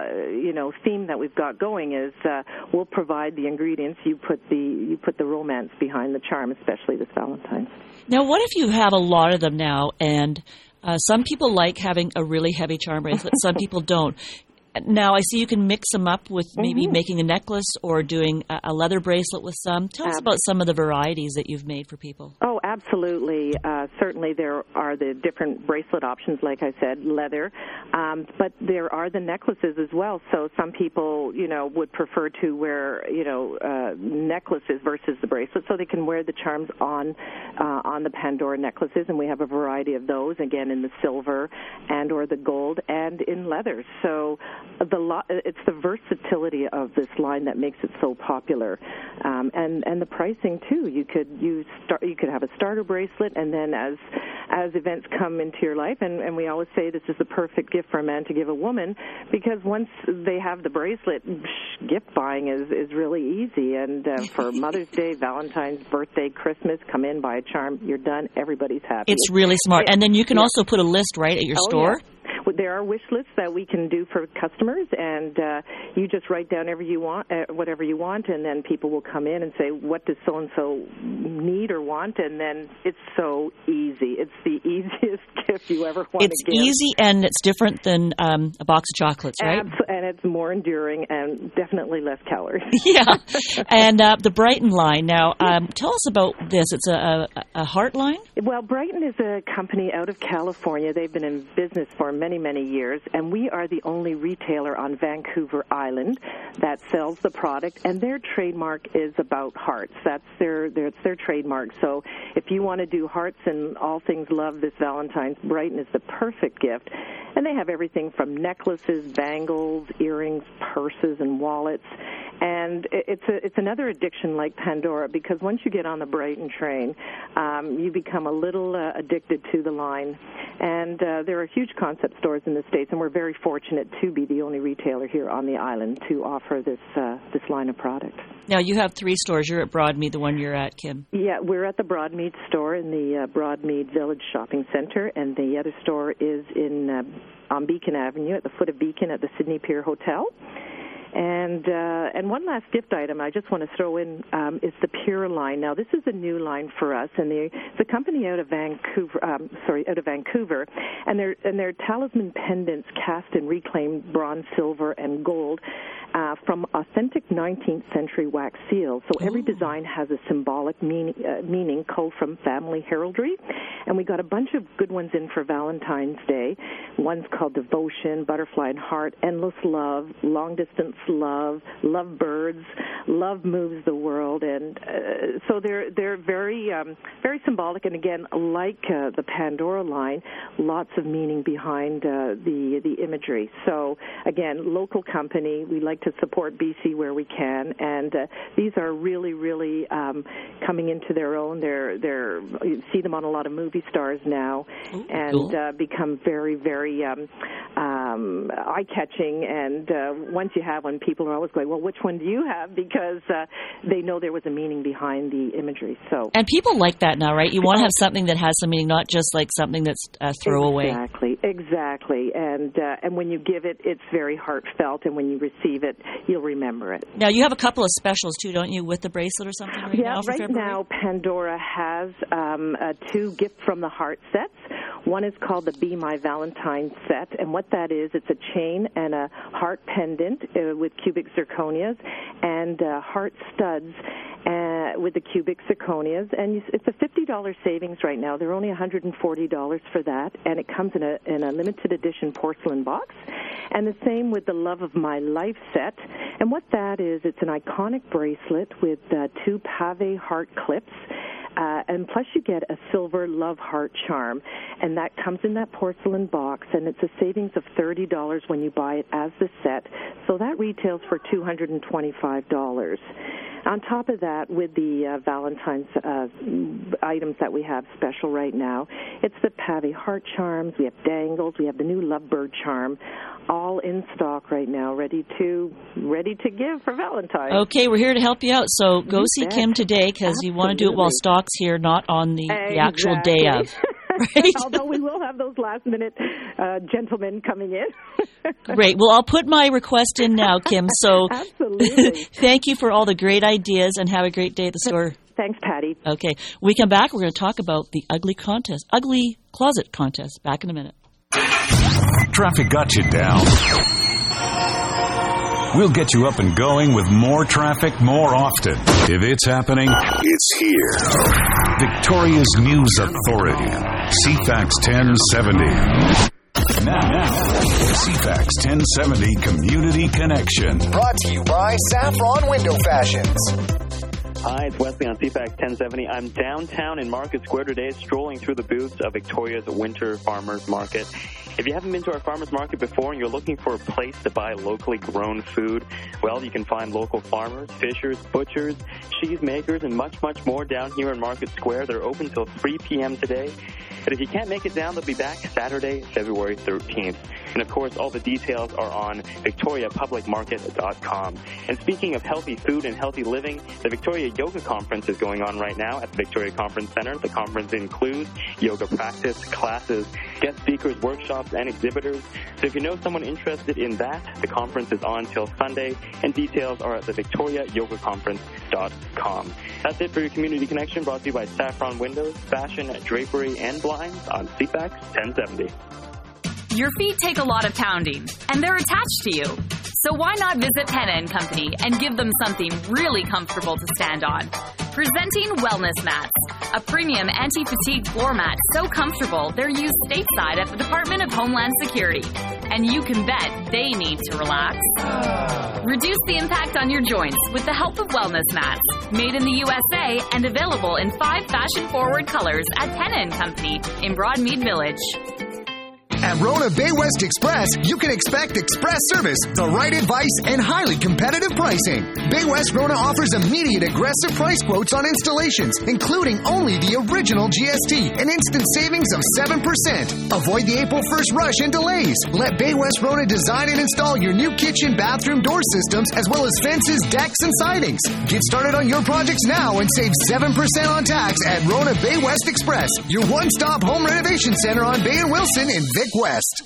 theme that we've got going is we'll provide the ingredients, you put the romance behind the charm, especially this Valentine's. Now, what if you have a lot of them now, and some people like having a really heavy charm bracelet, some people don't. Now, I see you can mix them up with maybe making a necklace or doing a leather bracelet with some. Tell us about some of the varieties that you've made for people. Oh, absolutely. Certainly there are the different bracelet options, like I said, leather. But there are the necklaces as well. So some people, would prefer to wear, necklaces versus the bracelet, so they can wear the charms on the Pandora necklaces. And we have a variety of those, again, in the silver and or the gold and in leather. So it's the versatility of this line that makes it so popular, and the pricing too. You could have a starter bracelet, and then as events come into your life, and we always say this is the perfect gift for a man to give a woman, because once they have the bracelet, gift buying is really easy. And for Mother's Day, Valentine's, birthday, Christmas, come in, buy a charm, you're done. Everybody's happy. It's really smart. And then you can also put a list right at your store. Yeah. There are wish lists that we can do for customers, and you just write down whatever you want, and then people will come in and say, what does so-and-so need or want, and then it's so easy. It's the easiest gift you ever want to give. It's easy, and it's different than a box of chocolates, right? And it's more enduring and definitely less calories. Yeah. And the Brighton line. Now, tell us about this. It's a heart line? Well, Brighton is a company out of California. They've been in business for many years, and we are the only retailer on Vancouver Island that sells the product, and their trademark is about hearts. That's their trademark. So if you want to do hearts and all things love this Valentine's, Brighton is the perfect gift. And they have everything from necklaces, bangles, earrings, purses, and wallets. And it's another addiction like Pandora, because once you get on the Brighton train, you become a little addicted to the line. And there are huge concept stores in the States, and we're very fortunate to be the only retailer here on the island to offer this line of product. Now, you have 3 stores. You're at Broadmead, the one you're at, Kim. Yeah, we're at the Broadmead store in the Broadmead Village Shopping Center, and the other store is on Beacon Avenue at the foot of Beacon at the Sydney Pier Hotel. And one last gift item I just want to throw in is the Pure line. Now, this is a new line for us, and the company out of Vancouver, and their talisman pendants cast in reclaimed bronze, silver, and gold from authentic 19th century wax seals. So every design has a symbolic meaning culled from family heraldry, and we got a bunch of good ones in for Valentine's Day. One's called Devotion, Butterfly and Heart, Endless Love, Long Distance Love, Love Birds, Love Moves the World, and so they're very very symbolic. And again, like the Pandora line, lots of meaning behind the imagery. So again, local company. We like to support BC where we can, and these are really coming into their own. You see them on a lot of movie stars now, and become very eye-catching. And once you have one, people are always going, well, which one do you have? Because they know there was a meaning behind the imagery. So, and people like that now, right? You want to have something that has some meaning, not just like something that's a throwaway. Exactly. And when you give it, it's very heartfelt, and when you receive it, you'll remember it. Now, you have a couple of specials, too, don't you, with the bracelet or something right now? Yeah, right now, Pandora has 2 Gift from the Heart sets. One is called the Be My Valentine set, and what that is, it's a chain and a heart pendant with cubic zirconias and heart studs with the cubic zirconias, and it's a $50 savings right now. They're only $140 for that, and it comes in a limited edition porcelain box. And the same with the Love of My Life set, and what that is, it's an iconic bracelet with 2 pave heart clips. And plus you get a silver love heart charm, and that comes in that porcelain box, and it's a savings of $30 when you buy it as the set, so that retails for $225. On top of that, with the Valentine's items that we have special right now, it's the pave heart charms, we have dangles, we have the new lovebird charm, all in stock right now, ready to give for Valentine's. Okay, we're here to help you out, so go see Kim today, because you want to do it while stock's here, not on the actual day of. Right? Although we will have those last-minute gentlemen coming in. Great. Well, I'll put my request in now, Kim. So absolutely. Thank you for all the great ideas, and have a great day at the store. Thanks, Patty. Okay. When we come back, we're going to talk about the ugly closet contest. Back in a minute. Traffic got you down. We'll get you up and going with more traffic more often. If it's happening, it's here. Victoria's News Authority. CFAX 1070. Now, CFAX 1070 Community Connection. Brought to you by Saffron Window Fashions. Hi, it's Wesley on CFAX 1070. I'm downtown in Market Square today, strolling through the booths of Victoria's Winter Farmers Market. If you haven't been to our farmers market before and you're looking for a place to buy locally grown food, well, you can find local farmers, fishers, butchers, cheese makers, and much, much more down here in Market Square. They're open till 3 p.m. today. But if you can't make it down, they'll be back Saturday, February 13th. And, of course, all the details are on victoriapublicmarket.com. And speaking of healthy food and healthy living, the Victoria Yoga Conference is going on right now at the Victoria Conference Center. The conference includes yoga practice, classes, guest speakers, workshops, and exhibitors. So if you know someone interested in that, the conference is on till Sunday, and details are at the victoriayogaconference.com. That's it for your Community Connection, brought to you by Saffron Windows, Fashion, Drapery, and Blinds on CFAX 1070. Your feet take a lot of pounding, and they're attached to you. So why not visit Penna & Company and give them something really comfortable to stand on? Presenting Wellness Mats, a premium anti-fatigue floor mat so comfortable they're used stateside at the Department of Homeland Security. And you can bet they need to relax. Reduce the impact on your joints with the help of Wellness Mats, made in the USA and available in 5 fashion-forward colors at Penna & Company in Broadmead Village. At Rona Bay West Express, you can expect express service, the right advice, and highly competitive pricing. Bay West Rona offers immediate aggressive price quotes on installations, including only the original GST, an instant savings of 7%. Avoid the April 1st rush and delays. Let Bay West Rona design and install your new kitchen, bathroom, door systems, as well as fences, decks, and sidings. Get started on your projects now and save 7% on tax at Rona Bay West Express, your one-stop home renovation center on Bay and Wilson in Vic West.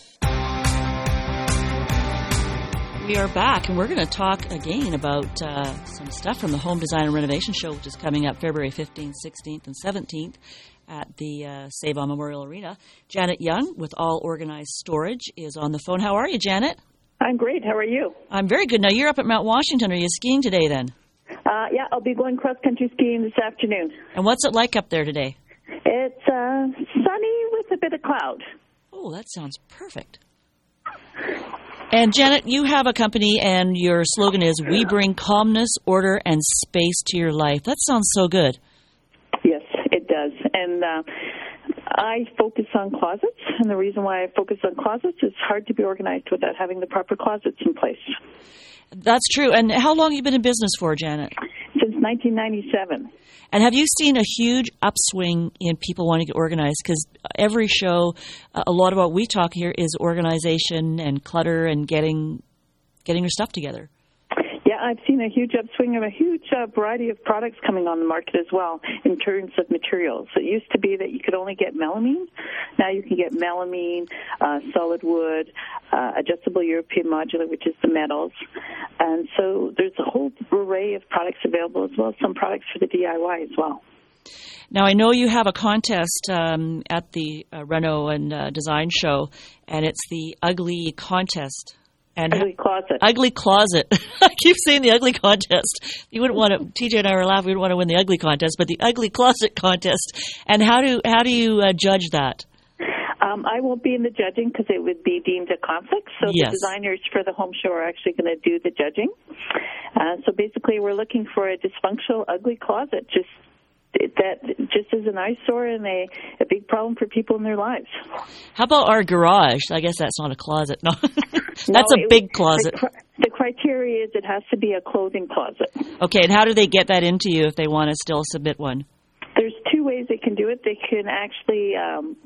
We are back, and we're going to talk again about some stuff from the Home Design and Renovation Show, which is coming up February 15th, 16th, and 17th at the Save-On Memorial Arena. Janet Young with All Organized Storage is on the phone. How are you, Janet? I'm great. How are you? I'm very good. Now, you're up at Mount Washington. Are you skiing today, then? Yeah, I'll be going cross-country skiing this afternoon. And what's it like up there today? It's sunny with a bit of cloud. Oh, that sounds perfect. And Janet, you have a company, and your slogan is, "We bring calmness, order, and space to your life." That sounds so good. Yes, it does. And I focus on closets, and the reason why I focus on closets is it's hard to be organized without having the proper closets in place. That's true. And how long have you been in business for, Janet? Since 1997. And have you seen a huge upswing in people wanting to get organized? Because every show, a lot of what we talk here is organization and clutter and getting your stuff together. Yeah, I've seen a huge upswing of a huge variety of products coming on the market as well in terms of materials. It used to be that you could only get melamine. Now you can get melamine, solid wood, adjustable European modular, which is the metals. And so there's a whole array of products available as well as some products for the DIY as well. Now, I know you have a contest at the Reno and Design Show, and it's the Ugly Contest. And Ugly Closet. Ugly Closet. I keep saying the Ugly Contest. You wouldn't want to. TJ and I were laughing. We wouldn't want to win the Ugly Contest, but the Ugly Closet Contest. And how do you judge that? I won't be in the judging because it would be deemed a conflict. So yes. The designers for the home show are actually going to do the judging. So basically, we're looking for a dysfunctional, ugly closet. That just is an eyesore and a big problem for people in their lives. How about our garage? I guess that's not a closet. No, that's a big closet. The criteria is it has to be a clothing closet. Okay, and how do they get that into you if they want to still submit one? There's two ways they can do it. They can actually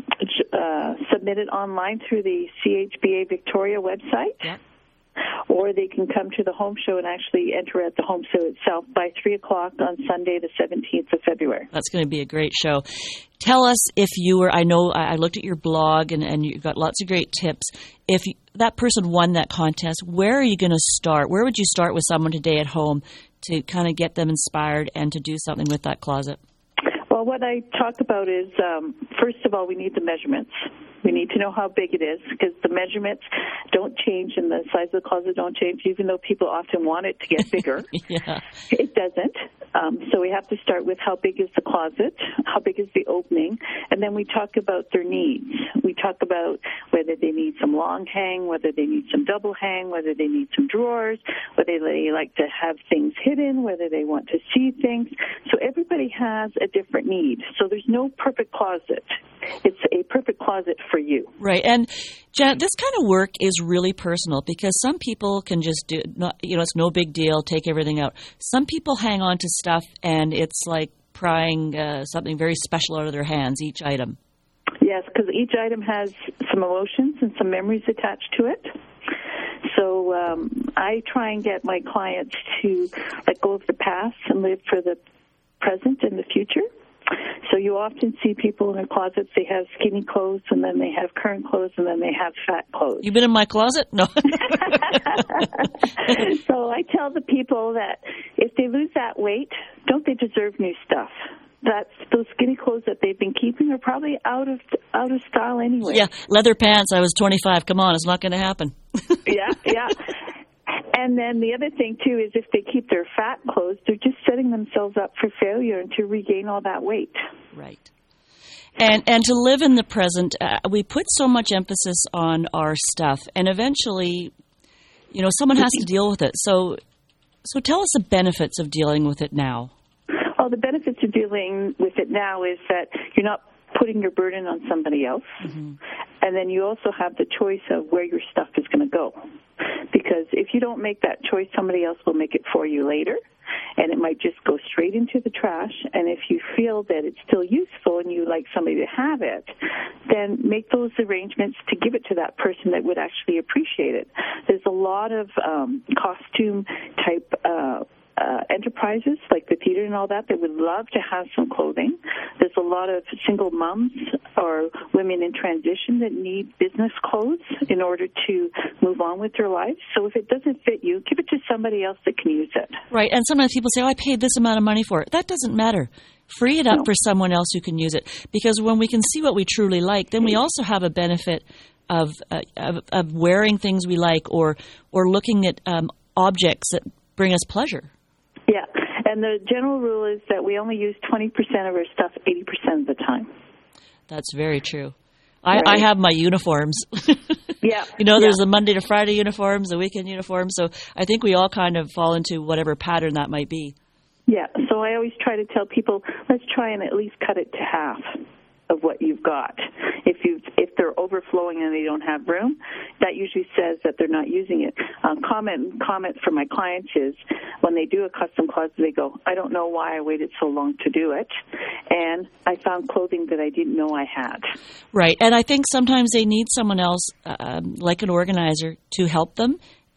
submit it online through the CHBA Victoria website. Yep. Or they can come to the home show and actually enter at the home show itself by 3 o'clock on Sunday, the 17th of February. That's going to be a great show. Tell us if you were, I know I looked at your blog and you've got lots of great tips. If that person won that contest, where are you going to start? Where would you start with someone today at home to kind of get them inspired and to do something with that closet? Well, what I talk about is, first of all, we need the measurements. We need to know how big it is because the measurements don't change and the size of the closet don't change, even though people often want it to get bigger. Yeah. It doesn't. So we have to start with how big is the closet, how big is the opening, and then we talk about their needs. We talk about whether they need some long hang, whether they need some double hang, whether they need some drawers, whether they like to have things hidden, whether they want to see things. So everybody has a different need. So there's no perfect closet. It's a perfect closet for you. Right. And Janet, this kind of work is really personal because some people can just do, it's no big deal, take everything out. Some people hang on to stuff and it's like prying something very special out of their hands, each item. Yes, because each item has some emotions and some memories attached to it. So I try and get my clients to let go of the past and live for the present and the future. So you often see people in their closets, they have skinny clothes, and then they have current clothes, and then they have fat clothes. You been in my closet? No. So I tell the people that if they lose that weight, don't they deserve new stuff? That's those skinny clothes that they've been keeping are probably out of style anyway. Yeah, leather pants, I was 25. Come on, it's not going to happen. Yeah. And then the other thing, too, is if they keep their fat clothes, they're just setting themselves up for failure and to regain all that weight. Right. And to live in the present, we put so much emphasis on our stuff, and eventually, someone has to deal with it. So tell us the benefits of dealing with it now. Well, the benefits of dealing with it now is that you're not putting your burden on somebody else, mm-hmm. and then you also have the choice of where your stuff is going to go. Because if you don't make that choice, somebody else will make it for you later, and it might just go straight into the trash. And if you feel that it's still useful and you like somebody to have it, then make those arrangements to give it to that person that would actually appreciate it. There's a lot of costume-type enterprises like the theater and all that would love to have some clothing. There's a lot of single moms or women in transition that need business clothes in order to move on with their lives. So if it doesn't fit you, give it to somebody else that can use it. Right, and sometimes people say, I paid this amount of money for it. That doesn't matter. Free it up for someone else who can use it. Because when we can see what we truly like, then we also have a benefit of wearing things we like or looking at objects that bring us pleasure. Yeah, and the general rule is that we only use 20% of our stuff 80% of the time. That's very true. I have my uniforms. Yeah. There's the Monday to Friday uniforms, the weekend uniforms, so I think we all kind of fall into whatever pattern that might be. Yeah, so I always try to tell people, let's try and at least cut it to half of what you've got. If they're overflowing and they don't have room, that usually says that they're not using it. Comment from my clients is when they do a custom closet, they go, I don't know why I waited so long to do it, and I found clothing that I didn't know I had. Right, and I think sometimes they need someone else, like an organizer, to help them.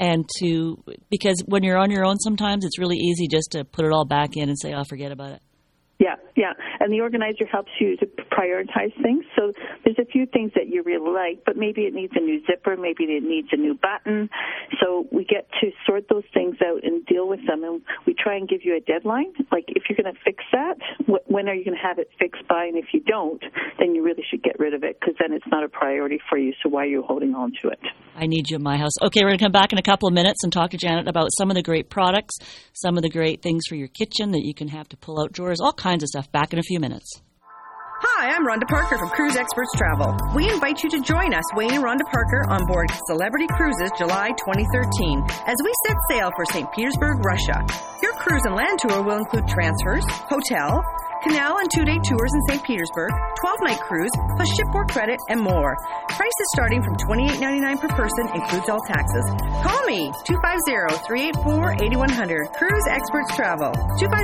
Because when you're on your own sometimes, it's really easy just to put it all back in and say, oh, forget about it. Yeah, and the organizer helps you to prioritize things. So there's a few things that you really like, but maybe it needs a new zipper, maybe it needs a new button. So we get to sort those things out and deal with them, and we try and give you a deadline. Like, if you're going to fix that, when are you going to have it fixed by? And if you don't, then you really should get rid of it, because then it's not a priority for you, so why are you holding on to it? I need you in my house. Okay, we're going to come back in a couple of minutes and talk to Janet about some of the great products, some of the great things for your kitchen that you can have to pull out drawers, all kinds of stuff. Back in a few minutes. Hi, I'm Rhonda Parker from Cruise Experts Travel. We invite you to join us, Wayne and Rhonda Parker, on board Celebrity Cruises July 2013 as we set sail for St. Petersburg, Russia. Your cruise and land tour will include transfers, hotel, canal and 2-day tours in St. Petersburg, 12-night cruise, plus shipboard credit, and more. Prices starting from $28.99 per person, includes all taxes. Call me, 250-384-8100. Cruise Experts Travel,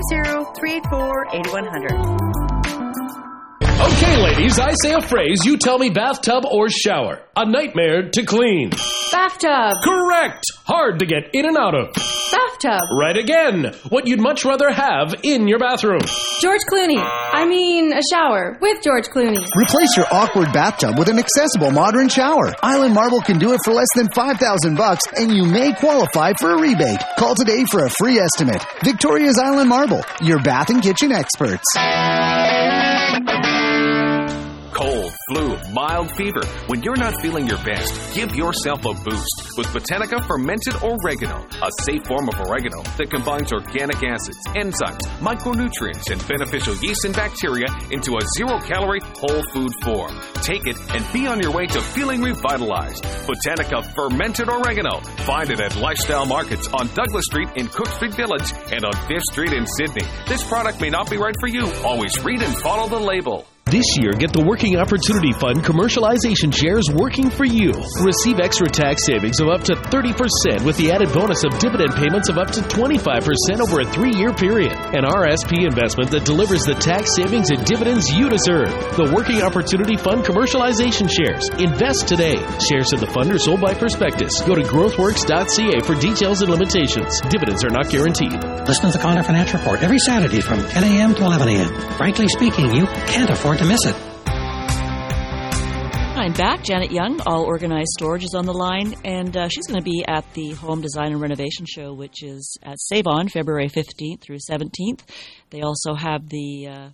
250-384-8100. Okay, ladies, I say a phrase, you tell me bathtub or shower. A nightmare to clean. Bathtub. Correct. Hard to get in and out of. Bathtub. Right again. What you'd much rather have in your bathroom. George Clooney. A shower with George Clooney. Replace your awkward bathtub with an accessible modern shower. Island Marble can do it for less than $5,000, and you may qualify for a rebate. Call today for a free estimate. Victoria's Island Marble, your bath and kitchen experts. Cold, flu, mild fever. When you're not feeling your best, give yourself a boost with Botanica Fermented Oregano, a safe form of oregano that combines organic acids, enzymes, micronutrients, and beneficial yeast and bacteria into a zero-calorie whole food form. Take it and be on your way to feeling revitalized. Botanica Fermented Oregano. Find it at Lifestyle Markets on Douglas Street in Cook Street Village and on 5th Street in Sydney. This product may not be right for you. Always read and follow the label. This year, get the Working Opportunity Fund commercialization shares working for you. Receive extra tax savings of up to 30% with the added bonus of dividend payments of up to 25% over a 3-year period. An RSP investment that delivers the tax savings and dividends you deserve. The Working Opportunity Fund commercialization shares. Invest today. Shares in the fund are sold by prospectus. Go to growthworks.ca for details and limitations. Dividends are not guaranteed. Listen to the Calder Financial Report every Saturday from 10 a.m. to 11 a.m. Frankly speaking, you can't afford to miss it. I'm back. Janet Young, All Organized Storage, is on the line, and she's going to be at the Home Design and Renovation Show, which is at Save-On, February 15th through 17th. They also have the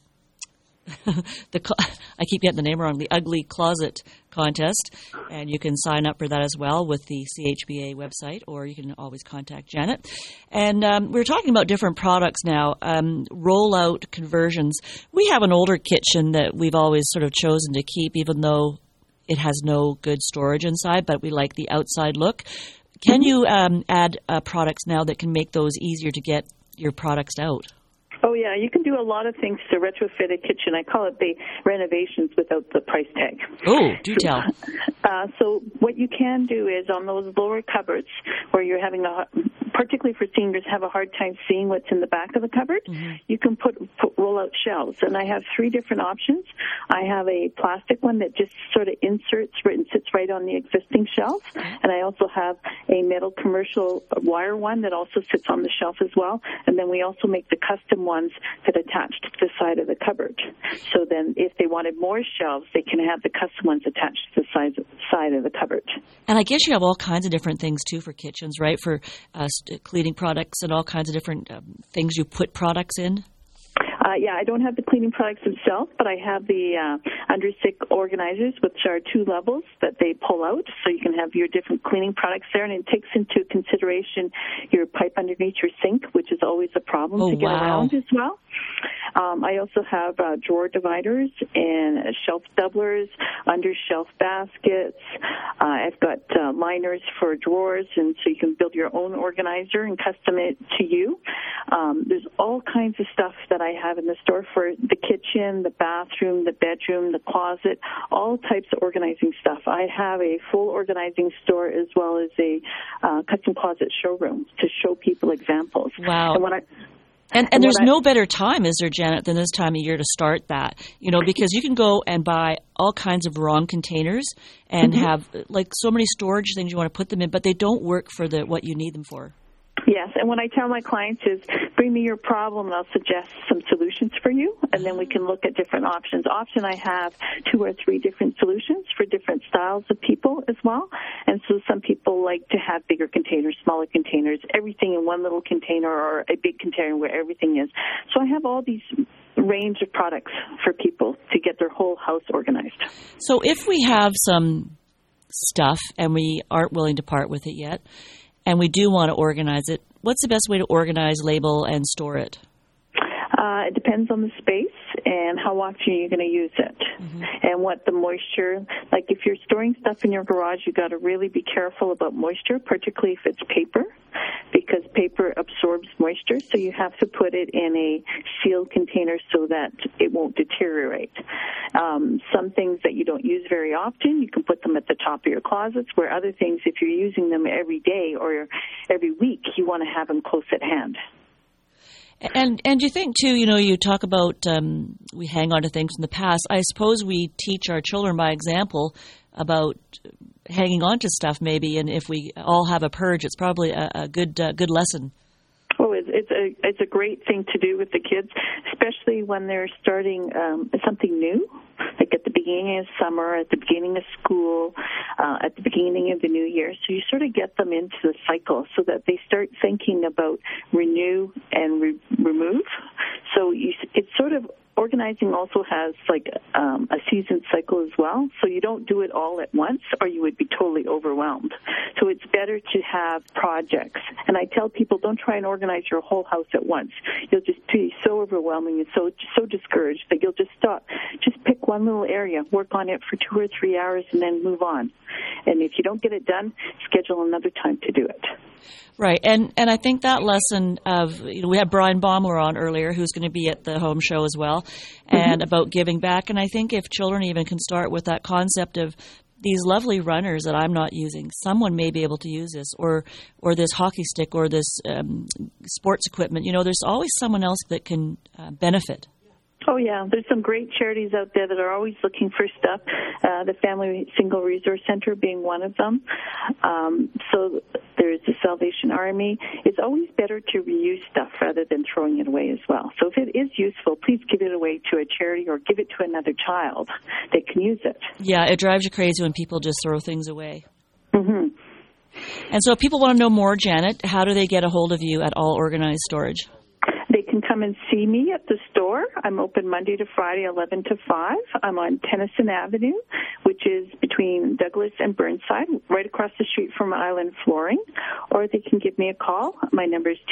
I keep getting the name wrong, the Ugly Closet Contest, and you can sign up for that as well with the CHBA website, or you can always contact Janet. And we're talking about different products now, rollout conversions. We have an older kitchen that we've always sort of chosen to keep, even though it has no good storage inside, but we like the outside look. Can you add products now that can make those easier to get your products out? Oh, yeah. You can do a lot of things to retrofit a kitchen. I call it the renovations without the price tag. Oh, do tell. So what you can do is on those lower cupboards where you're having particularly for seniors, have a hard time seeing what's in the back of the cupboard, you can put roll-out shelves. And I have 3 different options. I have a plastic one that just sort of inserts and sits right on the existing shelf. And I also have a metal commercial wire one that also sits on the shelf as well. And then we also make the custom ones that attach to the side of the cupboard. So then if they wanted more shelves, they can have the custom ones attached to the side of the cupboard. And I guess you have all kinds of different things, too, for kitchens, right? For cleaning products and all kinds of different things you put products in? Yeah, I don't have the cleaning products themselves, but I have the under-sink organizers, which are 2 levels that they pull out, so you can have your different cleaning products there, and it takes into consideration your pipe underneath your sink, which is always a problem to get around as well. I also have drawer dividers and shelf doublers, under-shelf baskets. I've got liners for drawers, and so you can build your own organizer and custom it to you. There's all kinds of stuff that I have in the store for the kitchen, the bathroom, the bedroom, the closet, all types of organizing stuff. I have a full organizing store as well as a custom closet showroom to show people examples. Wow. And there's no better time, is there, Janet, than this time of year to start that, because you can go and buy all kinds of wrong containers and have like so many storage things you want to put them in, but they don't work for what you need them for. Yes, and what I tell my clients is bring me your problem and I'll suggest some solutions for you, and then we can look at different options. Often I have 2 or 3 different solutions for different styles of people as well, and so some people like to have bigger containers, smaller containers, everything in one little container or a big container where everything is. So I have all these range of products for people to get their whole house organized. So if we have some stuff and we aren't willing to part with it yet, and we do want to organize it, what's the best way to organize, label, and store it? It depends on the space and how often you're going to use it, and what the moisture. Like if you're storing stuff in your garage, you got to really be careful about moisture, particularly if it's paper, because paper absorbs moisture. So you have to put it in a sealed container so that it won't deteriorate. Some things that you don't use very often, you can put them at the top of your closets. Where other things, if you're using them every day or every week, you want to have them close at hand. And you think, too, you talk about we hang on to things from the past. I suppose we teach our children by example about hanging on to stuff maybe, and if we all have a purge, it's probably a good lesson. Oh, it's a great thing to do with the kids, especially when they're starting something new, like at the beginning of summer, at the beginning of school, at the beginning of the new year. So you sort of get them into the cycle so that they start thinking about renew and remove. So it's sort of organizing also has like a season cycle as well, so you don't do it all at once or you would be totally overwhelmed. So it's better to have projects. And I tell people, don't try and organize your whole house at once. You'll just be so overwhelming and so discouraged that you'll just stop. Just pick one little area, work on it for 2 or 3 hours, and then move on. And if you don't get it done, schedule another time to do it. Right, and I think that lesson of, we had Brian Baumler on earlier, who's going to be at the home show as well, and about giving back. And I think if children even can start with that concept of these lovely runners that I'm not using, someone may be able to use this, or this hockey stick, or this sports equipment. There's always someone else that can benefit. Oh, yeah. There's some great charities out there that are always looking for stuff, the Family Single Resource Center being one of them. So there's the Salvation Army. It's always better to reuse stuff rather than throwing it away as well. So if it is useful, please give it away to a charity or give it to another child that can use it. Yeah, it drives you crazy when people just throw things away. Mm-hmm. And so if people want to know more, Janet, how do they get a hold of you at All Organized Storage? They can come and see me at the store. I'm open Monday to Friday, 11 to 5. I'm on Tennyson Avenue, which is between Douglas and Burnside, right across the street from Island Flooring. Or they can give me a call. My number is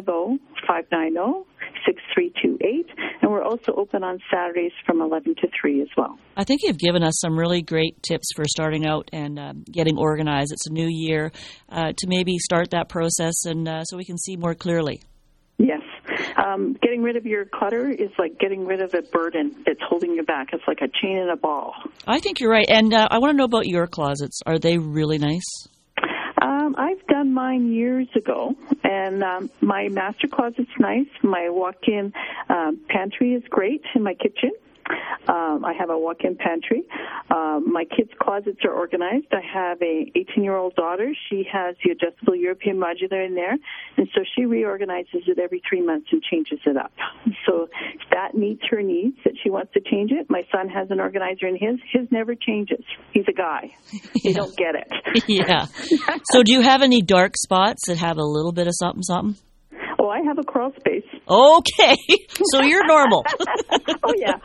250-590-6328. And we're also open on Saturdays from 11 to 3 as well. I think you've given us some really great tips for starting out and getting organized. It's a new year to maybe start that process and so we can see more clearly. Yes. Getting rid of your clutter is like getting rid of a burden that's holding you back. It's like a chain and a ball. I think you're right. And I want to know about your closets. Are they really nice? I've done mine years ago, and my master closet's nice. My walk-in pantry is great in my kitchen. I have a walk-in pantry. My kids' closets are organized. I have a 18-year-old daughter. She has the adjustable European modular in there, and so she reorganizes it every 3 months and changes it up. So if that meets her needs, that she wants to change it. My son has an organizer in his. His never changes. He's a guy. You don't get it. Yeah. So do you have any dark spots that have a little bit of something? Oh, I have a crawl space. Okay, so you're normal. Oh yeah,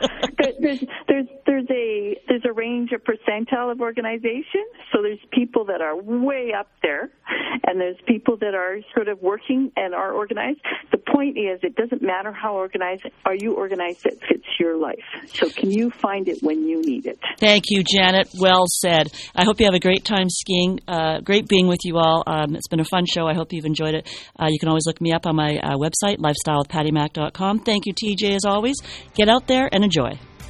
there's a range of percentile of organization. So there's people that are way up there, and there's people that are sort of working and are organized. The point is, it doesn't matter how organized. Are you organized that fits your life? So can you find it when you need it? Thank you, Janet. Well said. I hope you have a great time skiing. Great being with you all. It's been a fun show. I hope you've enjoyed it. You can always look me up on my website, lifestylewithpattymac.com. Thank you, TJ, as always. Get out there and enjoy.